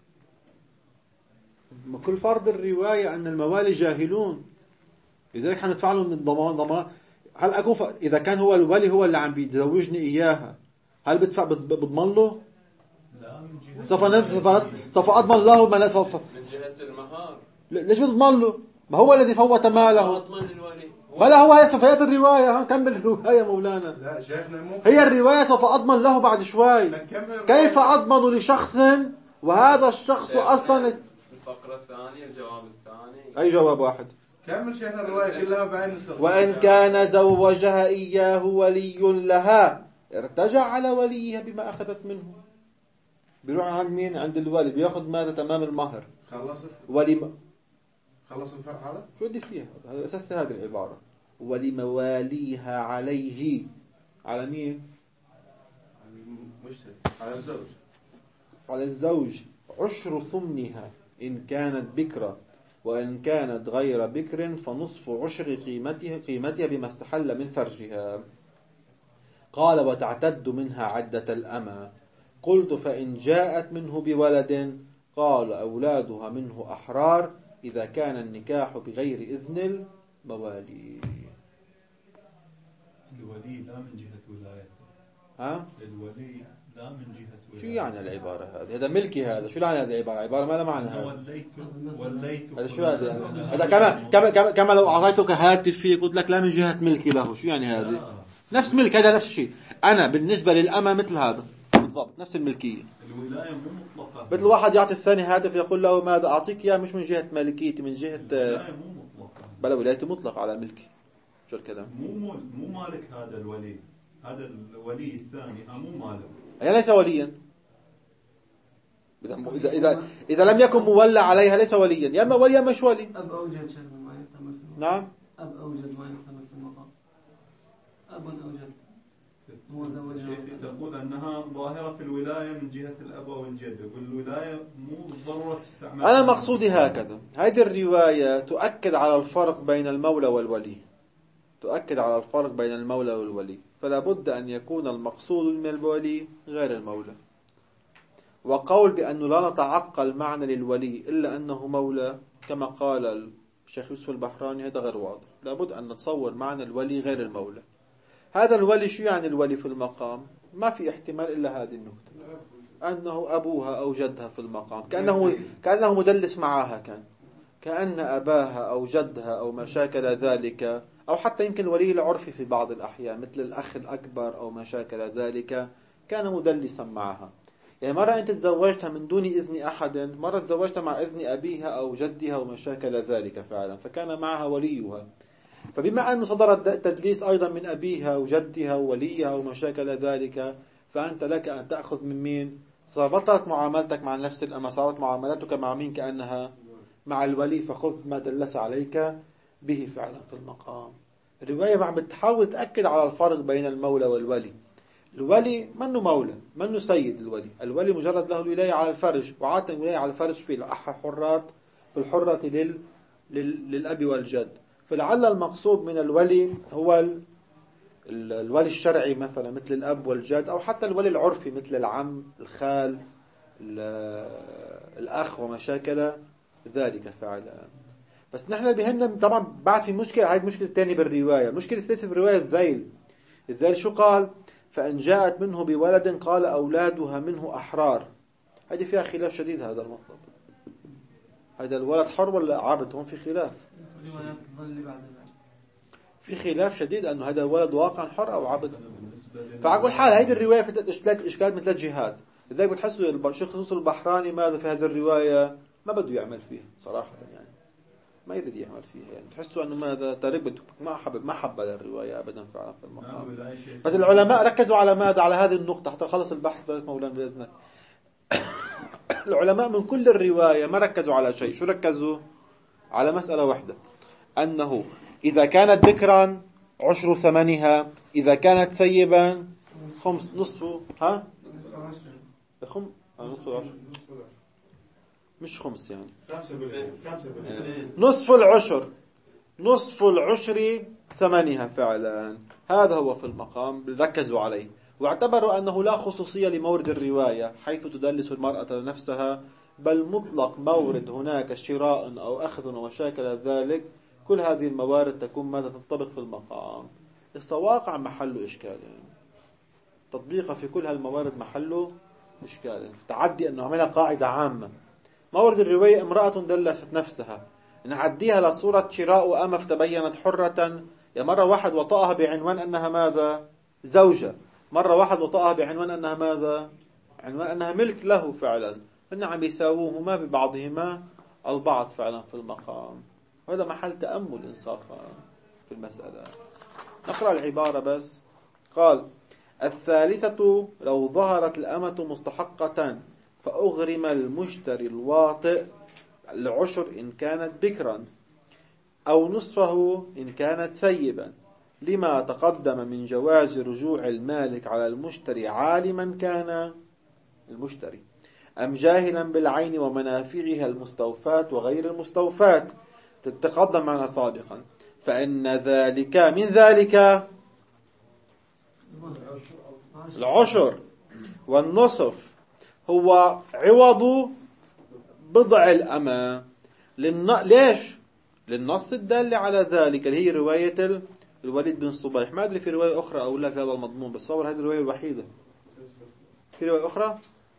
[SPEAKER 1] كل فرض الرواية أن الموالي جاهلون، لذلك حندفع له من الضمان ضمان. هل أكون ف... إذا كان هو الولي هو اللي عم بيتزوجني إياها، هل بدفع بضمن له؟
[SPEAKER 5] لا من جهة
[SPEAKER 1] سوف نت... سوف أضمن له ما ف...
[SPEAKER 6] من جهة المهار.
[SPEAKER 1] ليش بتضمن له؟ ما هو الذي فوت ماله.
[SPEAKER 6] أضمن الولي.
[SPEAKER 1] ولا هو سوف يأتي الرواية. كمل الرواية مولانا.
[SPEAKER 3] لا شيخنا مو
[SPEAKER 1] هي الرواية سوف أضمن له بعد شوي.
[SPEAKER 3] نكمل
[SPEAKER 1] كيف أضمن لشخص وهذا الشخص أصلا؟
[SPEAKER 6] الفقرة الثانية الجواب الثاني.
[SPEAKER 1] أي جواب واحد؟
[SPEAKER 3] كمل شيخنا الرواية كلها بعين نستخدم.
[SPEAKER 1] وإن كان زوجها إياه ولي لها ارتجع على وليها بما أخذت منه. بيروح عند مين؟ عند الولي بياخذ ماذا؟ تمام المهر.
[SPEAKER 3] خلصت
[SPEAKER 1] ولي م...
[SPEAKER 3] خلص الفرق هذا.
[SPEAKER 1] شو بدي فيها؟ هذا أساس هذه العبارة. ولمواليها عليه. على مين؟
[SPEAKER 3] مشتري على الزوج.
[SPEAKER 1] على الزوج عشر ثمنها إن كانت بكرة، وإن كانت غير بكر فنصف عشر قيمتها قيمتها بما استحل من فرجها. قال وتعتد منها عدة الأمى. قلت فإن جاءت منه بولد قال أولادها منه أحرار إذا كان النكاح بغير إذن الموالي.
[SPEAKER 5] الولي لا من جهة ولايته.
[SPEAKER 1] ها؟
[SPEAKER 5] الولي لا من جهة ولايته.
[SPEAKER 1] شو يعني العبارة هذه؟ هذا ملكي هذا. شو يعني هذه العبارة؟ عبارة ما لها معنى
[SPEAKER 5] أنا
[SPEAKER 1] هذا.
[SPEAKER 5] وليت وليت
[SPEAKER 1] هذا شو هذا يعني؟ هذا كما كما كما كما لو أعطيتك هاتفي قلت لك لا من جهة ملكي له. شو يعني هذه؟
[SPEAKER 5] لا.
[SPEAKER 1] نفس ملك. هذا نفس الشيء. أنا بالنسبة للأمة مثل هذا بالضبط نفس الملكية.
[SPEAKER 5] الولاية مو مطلقة.
[SPEAKER 1] مثل واحد يعطي الثاني هاتف يقول له ماذا أعطيك إياه مش من جهة مالكيتي من جهة
[SPEAKER 5] الولاية مو مطلقة.
[SPEAKER 1] بلا ولايته مطلق على ملكي. شو الكلام؟
[SPEAKER 5] مو مو مو مالك هذا الولي. هذا الولي الثاني مو مالك.
[SPEAKER 1] يعني ليس وليا. إذا إذا إذا إذا لم يكن مولى عليها ليس وليا. يا إما ولي يا مش ولي.
[SPEAKER 4] أب أوجد شيء ما يحتمل في المقام.
[SPEAKER 1] نعم.
[SPEAKER 4] أب أوجد ما يحتمل في المقام. أب أوجد هو زوجها.
[SPEAKER 5] شيخي تقول أنها ظاهرة في الولاية من جهة الأب والجد. يقول الولاية مو بالضرورة تستعمل.
[SPEAKER 1] أنا مقصودي هكذا. هذه الرواية تؤكد على الفرق بين المولى والولي. تؤكد على الفرق بين المولى والولي. فلا بد أن يكون المقصود من الولي غير المولى. وقول بأنه لا نتعقل معنى للولي إلا أنه مولى كما قال الشيخ يوسف البحراني هذا غير واضح. لا بد أن نتصور معنى الولي غير المولى. هذا الولي شو يعني الولي في المقام؟ ما في احتمال إلا هذه النقطة أنه أبوها أو جدها في المقام. كأنه كأنه مدلس معها كان كأن أباها أو جدها أو ما شاكل ذلك، أو حتى يمكن الولي العرفي في بعض الأحيان مثل الأخ الأكبر أو ما شاكل ذلك كان مدلسا معها. يعني مرة أنت تزوجتها من دون إذن أحد، مرة تزوجتها مع إذن أبيها أو جدها وما شاكل ذلك فعلا، فكان معها وليها. فبما أنه صدر التدليس أيضا من أبيها وجدها ووليها وما شاكل ذلك، فأنت لك أن تأخذ من مين؟ فبطلت معاملتك مع نفس الأمة، صارت معاملتك مع مين؟ كأنها مع الولي، فخذ ما دلس عليك به فعلا في المقام. الرواية عم بتحاول تأكد على الفرق بين المولى والولي. الولي منه مولى، منه سيد. الولي الولي مجرد له الولاية على الفرج، وعادة الولاية على الفرج في الأح حرات في الحرة لل... لل... للأب والجد. فلعل المقصود من الولي هو ال... الولي الشرعي مثلا مثل الأب والجد، أو حتى الولي العرفي مثل العم الخال الأخ وما شاكل ذلك فعلا. بس نحن بهمنا طبعا بعد في مشكلة، هاي المشكلة الثانية بالرواية. المشكلة الثالثة في الرواية الذيل. الذيل شو قال؟ فإن جاءت منه بولد قال أولادها منه أحرار. هذه فيها خلاف شديد. هذا المطلب هذا الولد حر ولا عبد؟ هم في خلاف في خلاف شديد أنه هذا الولد واقعا حر أو عبد. فعقول حال هذه الرواية في إشكال من ثلاث جهات. لذلك بتحسوا الشيخ يوسف البحراني ماذا في هذه الرواية ما بده يعمل فيها صراحة يعني. ما يريد يعمل فيها، يعني تحسوا أنه ماذا تربت ما حب ما حب الرواية أبدا فعلا في المقام. بس العلماء ركزوا على ماذا؟ على هذه النقطة حتى خلص البحث بس مولانا بإذنك. العلماء من كل الرواية ما ركزوا على شيء، شو ركزوا؟ على مسألة واحدة، أنه إذا كانت ذكرا عشر ثمنها، إذا كانت ثيبا خمس نصف ها خم نصف العشر مش خمس يعني نصف العشر نصف العشر ثمنها فعلا. هذا هو في المقام ركزوا عليه، واعتبروا أنه لا خصوصية لمورد الرواية حيث تدلس المرأة لنفسها، بل مطلق مورد هناك شراء أو أخذ وشاكل ذلك، كل هذه الموارد تكون ماذا تنطبق في المقام. الواقع محله إشكال، تطبيقها في كل هالموارد محله إشكال. تعدي أنه عملها قاعدة عامة، مورد الرواية امرأة دلست نفسها، نعديها لصورة شراء وأمة فتبينت حرة، يا مرة واحد وطأها بعنوان أنها ماذا؟ زوجة، مرة واحد وطأها بعنوان أنها ماذا؟ عنوان أنها ملك له فعلا، إن عم يساووهما ببعضهما البعض فعلا في المقام. وهذا محل تأمل إنصافا في المسألة. نقرأ العبارة بس. قال: الثالثة لو ظهرت الأمة مستحقة فأغرم المشتري الواطئ العشر إن كانت بكرا، أو نصفه إن كانت ثيبا، لما تقدم من جواز رجوع المالك على المشتري، عالما كان المشتري أم جاهلا بالعين ومنافعها المستوفات وغير المستوفات، تتقدم معنا سابقا. فإن ذلك من ذلك العشر والنصف هو عوض بضع الأمة. للن... ليش؟ للنص الدال على ذلك اللي هي رواية الوليد بن صبيح. ما أدري في رواية أخرى أو لا في هذا المضمون، بس صور هذه الرواية الوحيدة. في رواية أخرى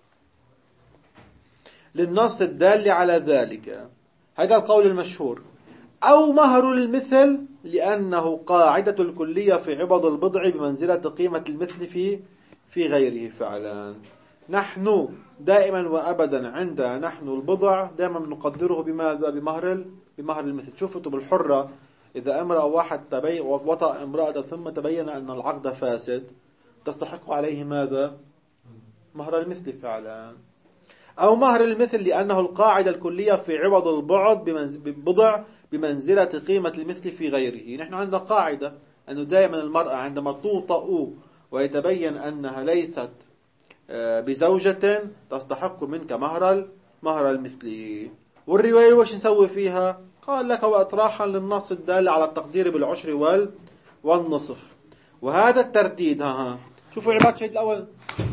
[SPEAKER 1] للنص الدال على ذلك، هذا القول المشهور. أو مهر المثل لأنه قاعدة الكلية في عوض البضع بمنزلة قيمة المثل في في غيره فعلا. نحن دائما وأبدا عندنا نحن البضع دائما نقدره بماذا؟ بمهر بمهر المثل. شوفوا بالحرة، إذا امرأة واحد تبين وطأ امرأة ثم تبين أن العقد فاسد، تستحق عليه ماذا؟ مهر المثل فعلا. أو مهر المثل لأنه القاعدة الكلية في عوض البعض ببضع بمنزلة قيمة المثل في غيره. نحن عندنا قاعدة أنه دائما المرأة عندما توطأ ويتبين أنها ليست بزوجة تستحق منك مهر مهر المثل. والرواية وش نسوي فيها؟ قال لك هو إطراحا للنص الدال على التقدير بالعشر وال والنصف. وهذا الترديد ها ها شوفوا عبارة الشهيد الأول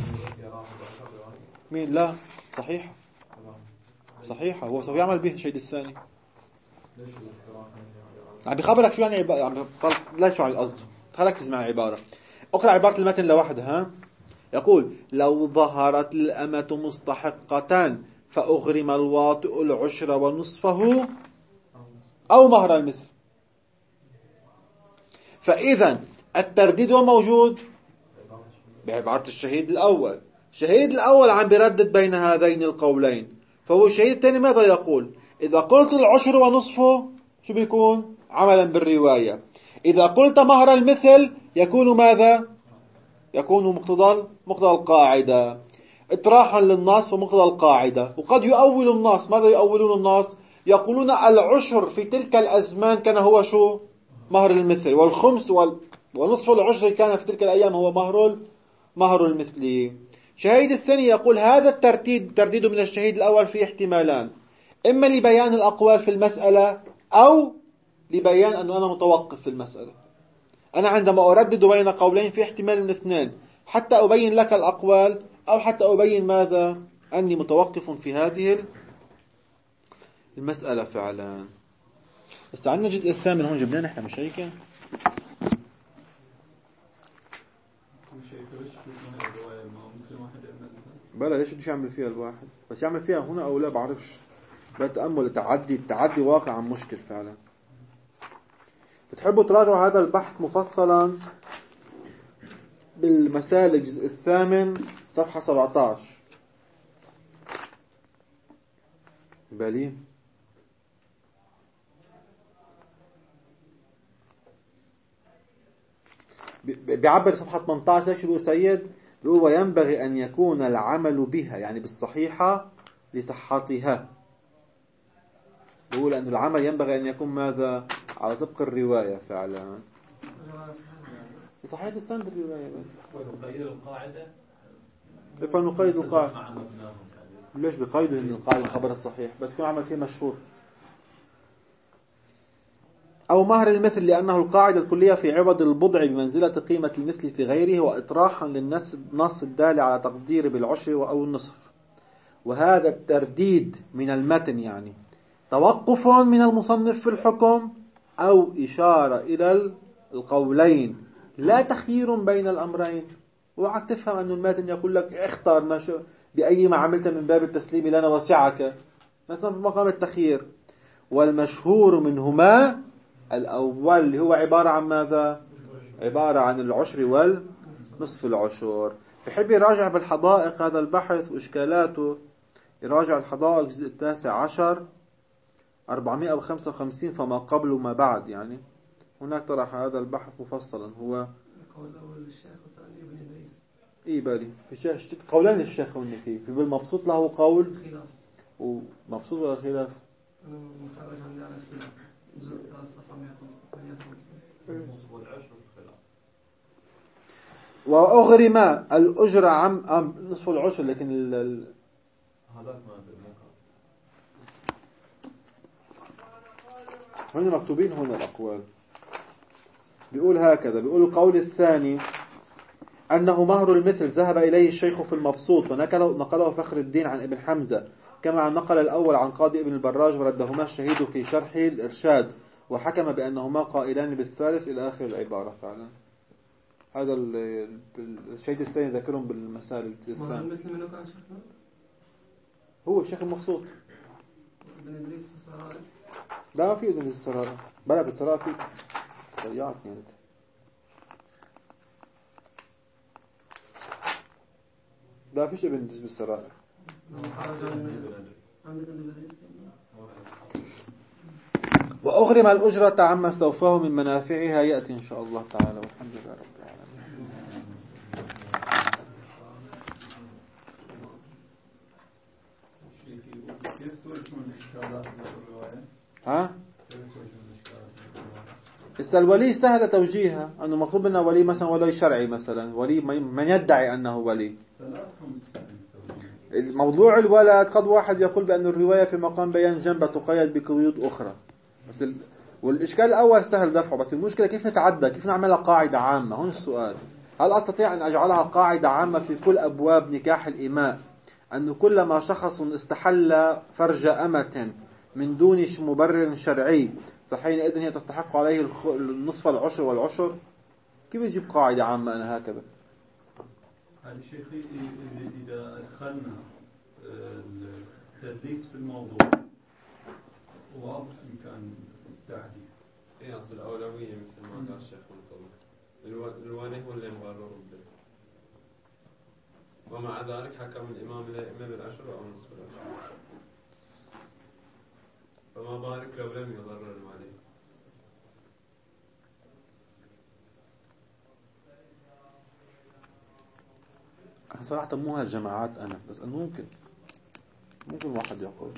[SPEAKER 1] مين؟ لا صحيح صحيحة، هو سوف يعمل به الشهيد الثاني. عم بخبرك شو يعني عبارة، عم لا شو على القصد، تركز مع العبارة. اقرأ عبارة المتن لوحدها. يقول: لو ظهرت الأمة مستحقة فأغرم الواطئ العشر ونصفه أو مهر المثل. فإذا الترديد موجود بعبارة الشهيد الأول. الشهيد الأول عم بيردد بين هذين القولين، فهو الشهيد الثاني ماذا يقول؟ إذا قلت العشر ونصفه شو بيكون؟ عملا بالرواية. إذا قلت مهر المثل يكون ماذا؟ يكون مقتضى مقتضى القاعدة، اطراحا للنص ومقتضى القاعدة. وقد يؤول النص، ماذا يؤولون النص؟ يقولون العشر في تلك الأزمان كان هو شو؟ مهر المثل، والخمس وال... ونصف العشر كان في تلك الأيام هو مهر مهر المثل. شهيد الثاني يقول هذا الترتيب ترديد من الشهيد الأول في احتمالان: إما لبيان الأقوال في المسألة، أو لبيان أنه أنا متوقف في المسألة. أنا عندما أردد بين قولين في احتمال من اثنين، حتى أبين لك الأقوال أو حتى أبين ماذا؟ أني متوقف في هذه المسألة فعلا. بس عندنا الجزء الثامن هون جبناه نحن مش هيك؟ بلا ليش بدوش يعمل فيها الواحد؟ بس يعمل فيها هنا أو لا بعرفش. بتأمل التعدي التعدي واقعا مشكل فعلا. بتحبوا تراجعوا هذا البحث مفصلا بالمسالك الجزء الثامن صفحة سبعة عشر. بالي بيعبر صفحة ثمانية عشر ليش بيقول سيد؟ بيقول وينبغي أن يكون العمل بها يعني بالصحيحة لصحتها. بيقول أن العمل ينبغي أن يكون ماذا؟ على طبق الرواية فعلا صحيح السند الرواية.
[SPEAKER 2] ونقيد القاعدة
[SPEAKER 1] فنقيد القاعدة.
[SPEAKER 2] مع مبناهم.
[SPEAKER 1] ليش بقيدوا أن القاعدة الخبر الصحيح بس يكون عمل فيه مشهور. أو مهر المثل لأنه القاعدة الكلية في عوض البضع بمنزلة قيمة المثل في غيره وإطراحا للنص النص الدال على تقدير بالعشر أو النصف. وهذا الترديد من المتن يعني توقف من المصنف في الحكم أو إشارة إلى القولين لا تخيير بين الأمرين. وعك تفهم أن المتن يقول لك اختار ما شو بأي ما عملت من باب التسليم لنا وسعك مثلا في مقام التخيير. والمشهور منهما الأول اللي هو عبارة عن ماذا؟ عبارة عن العشر والنصف العشر. بحب يراجع بالحدائق هذا البحث وإشكالاته، يراجع الحدائق الجزء التاسع عشر أربعمائة وخمسة وخمسين فما قبل وما بعد. يعني هناك طرح هذا البحث مفصلا. هو
[SPEAKER 4] القول الأول للشيخ والثاني ابن إدريس.
[SPEAKER 1] إيه بالي في شيخ قولان للشيخ هون فيه في بالمبسوط له قول
[SPEAKER 4] خلاف
[SPEAKER 1] ومبسوط ولا خلاف؟
[SPEAKER 4] أنا مخرج عندي على الخلاف جزء ثلاث صفحة مئة وخمسين.
[SPEAKER 2] نصف والعشر خلاف.
[SPEAKER 1] وأغرم الأجر عم أم نصف العشر لكن ال ال
[SPEAKER 2] هذاك ما أدري
[SPEAKER 1] هنا مكتوبين هنا الأقوال. بيقول هكذا، بيقول القول الثاني أنه مهر المثل ذهب إليه الشيخ في المبسوط ونقله نقله فخر الدين عن ابن حمزة كما نقل الأول عن قاضي ابن البراج وردهما الشهيد في شرح الإرشاد وحكم بأنهما قائلان بالثالث إلى آخر العبارة. فعلا هذا الشهيد الثاني ذكرهم بالمسائل الثاني.
[SPEAKER 4] مثل منه كان شيخنا؟
[SPEAKER 1] هو الشيخ المبسوط.
[SPEAKER 4] ابن إدريس في السرائر.
[SPEAKER 1] لا ما في ابن إدريس السرائر. بلا بالسرائر في ضيعتني أنت. لا فيش ابن إدريس بالسرائر. وأغرم الأجرة عما استوفاه من منافعها يأتي إن شاء الله تعالى والحمد لله رب العالمين.
[SPEAKER 5] كيف توجهون الإشكالات في الرواية؟
[SPEAKER 1] ها؟
[SPEAKER 5] كيف توجهون الإشكالات في الرواية؟
[SPEAKER 1] إذا الولي سهل توجيهها أنه مطلوب لنا ولي مثلا ولي شرعي مثلا ولي من يدعي أنه ولي. الموضوع الولد قد واحد يقول بأن الرواية في مقام بيان جنبة تقيد بقيود أخرى بس ال... والإشكال الأول سهل دفعه بس المشكلة كيف نتعدى كيف نعملها قاعدة عامة. هون السؤال هل أستطيع أن أجعلها قاعدة عامة في كل أبواب نكاح الإماء أنه كلما شخص استحل فرج أمة من دون مبرر شرعي فحينئذ هي تستحق عليه النصف العشر والعشر؟ كيف يجيب قاعدة عامة أنا هكذا؟
[SPEAKER 5] هذا شيخي إذا أدخلنا التدليس في الموضوع واضح إمكان التعديل.
[SPEAKER 6] في أصل الأولوية مثل ما قال الشيخ مطلق الوالي هو اللي مقرر به ومع ذلك حكم الإمام الأئمة بالعشر أو نصف العشر فما بالك لو لم يضرر الوالي.
[SPEAKER 1] صراحة مو هالجماعات أنا بس أنه ممكن ممكن واحد يقول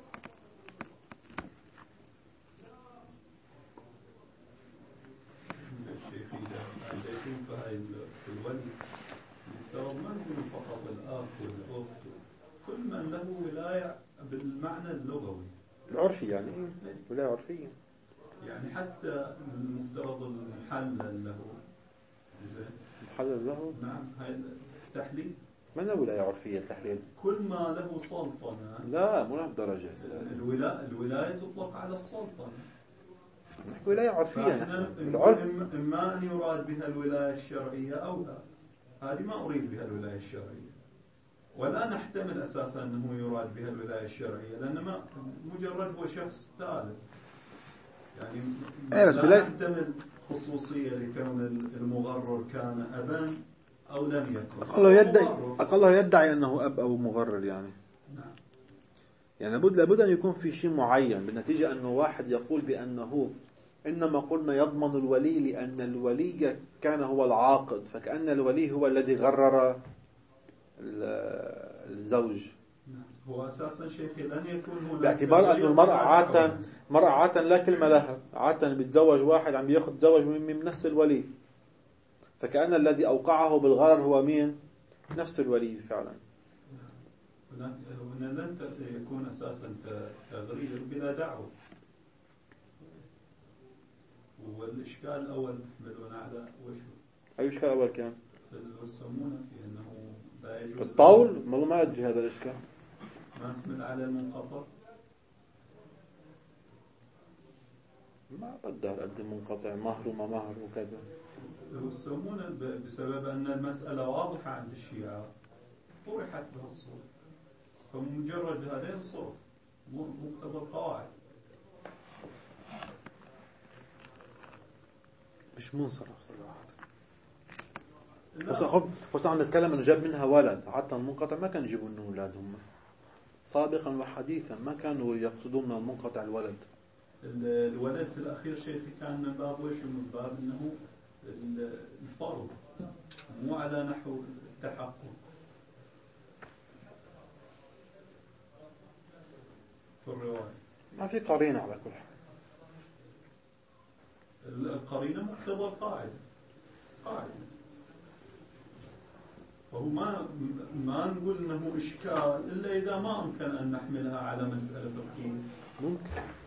[SPEAKER 5] الشيخ إذا أتيتم فهي الولي يفترض ما يكون فقط الأخ والأخت كل من له ولاية بالمعنى اللغوي
[SPEAKER 1] العرفي يعني ولاية عرفية
[SPEAKER 5] يعني حتى المفترض المحلل له زين
[SPEAKER 1] محلل له
[SPEAKER 5] نعم هاي التحليل
[SPEAKER 1] ما له ولاية عرفية التحليل
[SPEAKER 5] كل ما له سلطنة
[SPEAKER 1] لا مو لهالدرجة.
[SPEAKER 5] الولاية الولاية تطلق على السلطنة
[SPEAKER 1] نحكي ولاية عرفية نحن
[SPEAKER 5] العرف إما أن يراد بها الولاية الشرعية أو لا. هذه ما أريد بها الولاية الشرعية ولا نحتمل أساسا أنه يراد بها الولاية الشرعية لأن ما مجرد هو شخص ثالث يعني
[SPEAKER 1] إيه بس
[SPEAKER 5] لا نحتمل خصوصية لكون المغرر كان أبا أو لم يكن.
[SPEAKER 1] أقله يدعي أقله يدعي أنه أب أو مغرر يعني.
[SPEAKER 5] نعم.
[SPEAKER 1] يعني لابد لابد أن يكون في شيء معين بالنتيجة أنه واحد يقول بأنه إنما قلنا يضمن الولي لأن الولي كان هو العاقد، فكأن الولي هو الذي غرر الزوج.
[SPEAKER 5] هو أساسا شيخي لن يكون هناك
[SPEAKER 1] باعتبار أن المرأة عادة مرأة عادة لا كلمة لها، عادة بيتزوج واحد عم بياخذ زوج من نفس الولي، فكأن الذي أوقعه بالغرر هو مين؟ نفس الولي فعلا.
[SPEAKER 5] هنا لن يكون أساسا تغرير بلا دعوة. والإشكال الأول تحملون على وش؟
[SPEAKER 1] أي إشكال أول كان؟
[SPEAKER 5] في يسمونه في أنه لا يجوز
[SPEAKER 1] الطول؟ ما ما أدري هذا الإشكال.
[SPEAKER 5] ما تحمل على المنقطع؟
[SPEAKER 1] ما بدها قد منقطع مهر وما مهر وكذا.
[SPEAKER 5] يسمونه بسبب أن المسألة واضحة عند الشيعة طرحت بها الصورة، فمجرد هذين الصرف مقتضى القواعد.
[SPEAKER 1] مش منصرف صراحة. خصوصا خصوصا عم نتكلم انه جاب منها ولد، حتى المنقطع ما كان يجيبوا لنا اولاد هم سابقا وحديثا، ما كانوا يقصدون من المنقطع الولد.
[SPEAKER 5] الولد في الاخير شيخي كان من باب وش؟ من باب انه الفرض مو على نحو التحقق في الرواية.
[SPEAKER 1] ما في قرينة على كل حال.
[SPEAKER 5] القرينة مقتضى القاعدة قاعدة، فهو ما ما نقول انه اشكال الا اذا ما امكن ان نحملها على مسألة فقهية.
[SPEAKER 1] ممكن